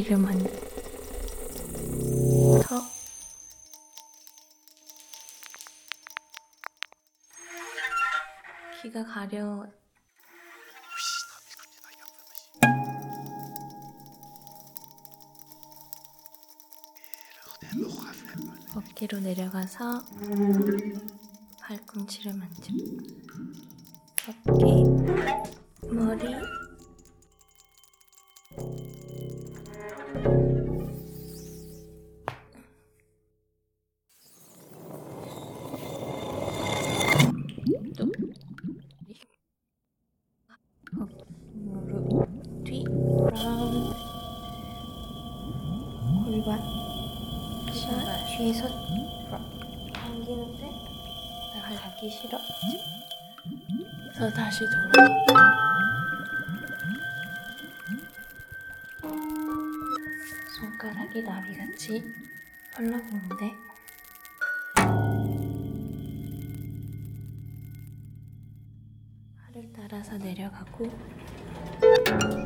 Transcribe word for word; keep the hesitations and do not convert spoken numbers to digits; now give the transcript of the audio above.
귀를 만져 귀가 가려. 어깨로 내려가서 발꿈치를 만져. 어깨, 머리, 또 무릎 뒤, 브라운, 골반, 신발 뒤에서 당기는데 나 가기 싫어. 그래서 다시 돌아. 손가락이 나비같이 펄럭이는데 팔을 따라서 내려가고